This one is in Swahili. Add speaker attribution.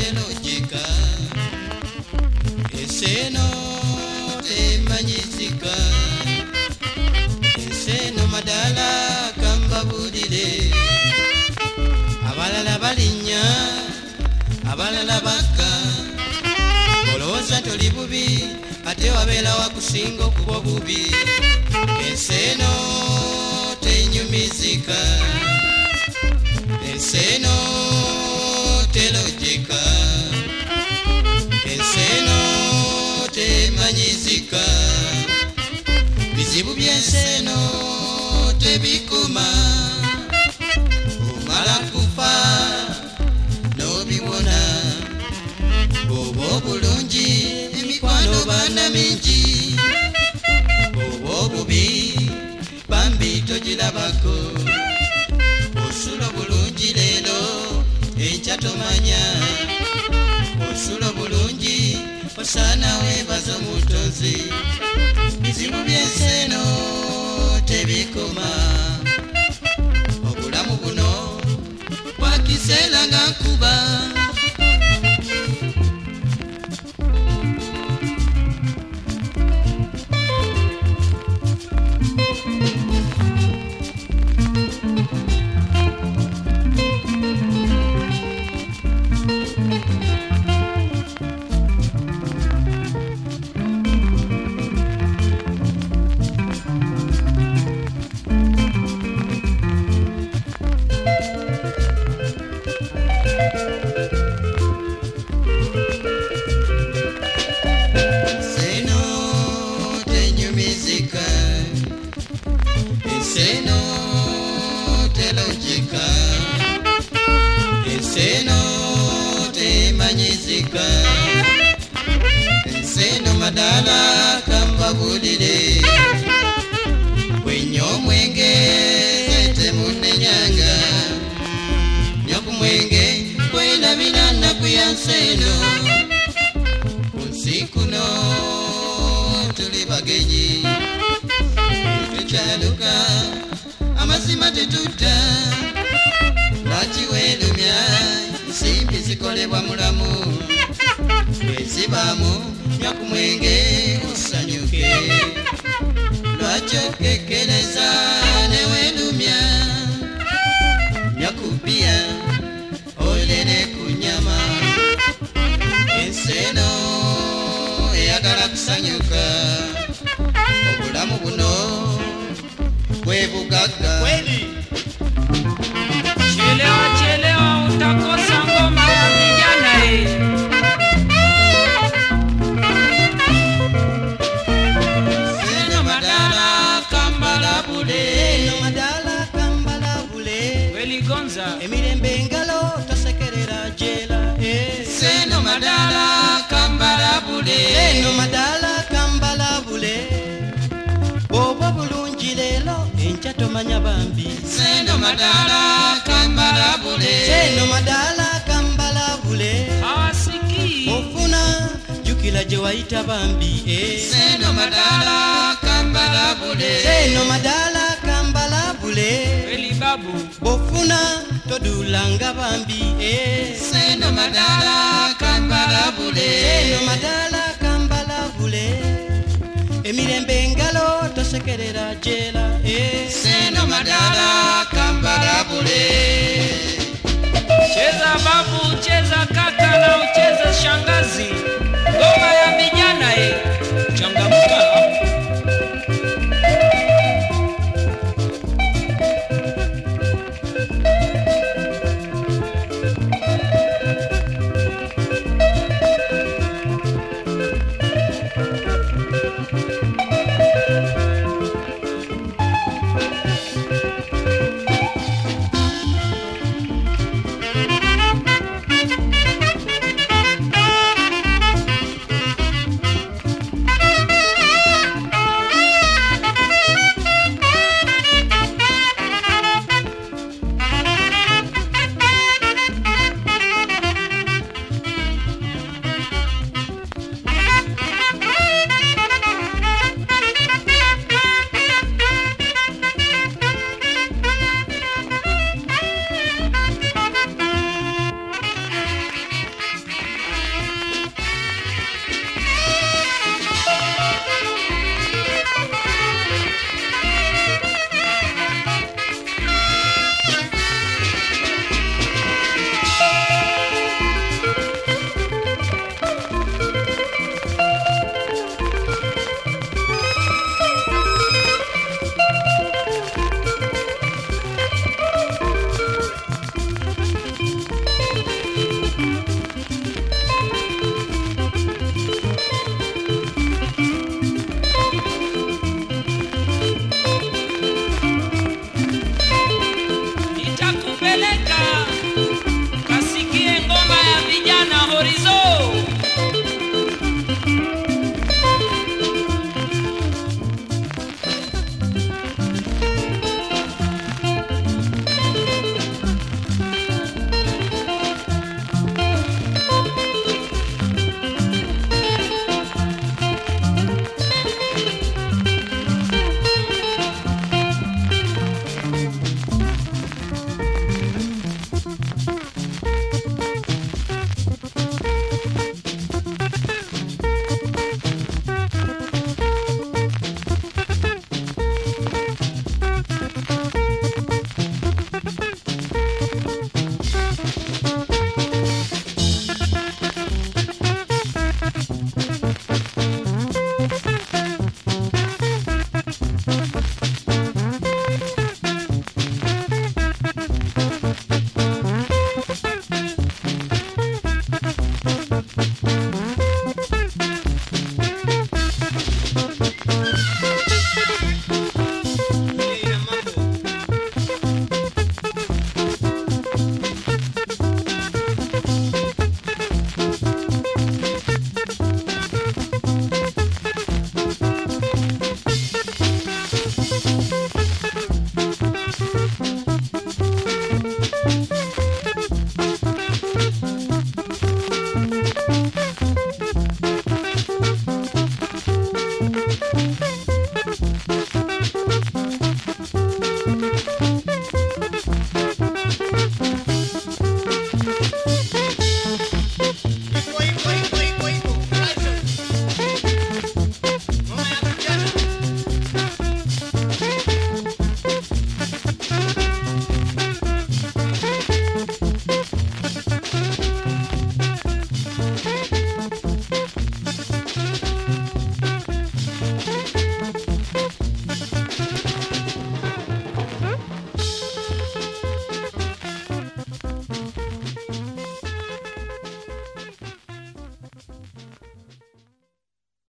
Speaker 1: telojika eseno temanyizika eseno madala kambabulire abalala balinya abalala baka olowooza toli bubi ate wabeera wakusinga okuba bubi eseno tenyumizika eseno telojika eseno temanyizika bizibu by'enseno tebikoma omala kufa n'obiwona oba obulungi emikwano baana mingi oba obubi bambi togirabako osula bulungi leero enkya tomanya osula bulungi osaana weebaza omutonzi bizibu by'enseno tebikoma obulamu buno bwakiseera nga nkuba eseno telojika eseno temanyizika eseno madala kambabulire wenyo omwenge temunenyanga nyokumwenge kwelabira nnaku ya nseno kunsi kuno tuli bagenyi tuchaluka amazima tetuta lwaki welumya nsimbi zikolebwa mulamu ezibamu nywa ku mwenge osanyuke lwaki okekereza newelumya nywa ku bbiya olere ku nyama enseno eyagala kusanyuka obulamu buno bwebugaga
Speaker 2: kweli. Chelewa chelewa utakosa ngoma ya vijana
Speaker 1: Seno madala kambala bule
Speaker 3: Seno madala kambala bule
Speaker 2: kweli gonza
Speaker 3: emirembe ngalo tosekerera jela
Speaker 1: Seno madala kambala bule
Speaker 3: Seno madala kambala bule bobo bulungi leero enkya tomanya bambi
Speaker 1: Seno madala kambala bule
Speaker 3: Seno madala kambala bule
Speaker 2: awasiki
Speaker 3: ofuna jukila gye wayita bambi
Speaker 1: Seno madala kambala bule
Speaker 3: Seno madala kambala bule
Speaker 2: kweli babu
Speaker 3: bofuna todulanga bambi
Speaker 1: Seno madala kambala bule
Speaker 3: Seno madala kambala bule emirembe ngalo tosekerera jela
Speaker 1: Seno madala kambala bule
Speaker 2: cheza babu cheza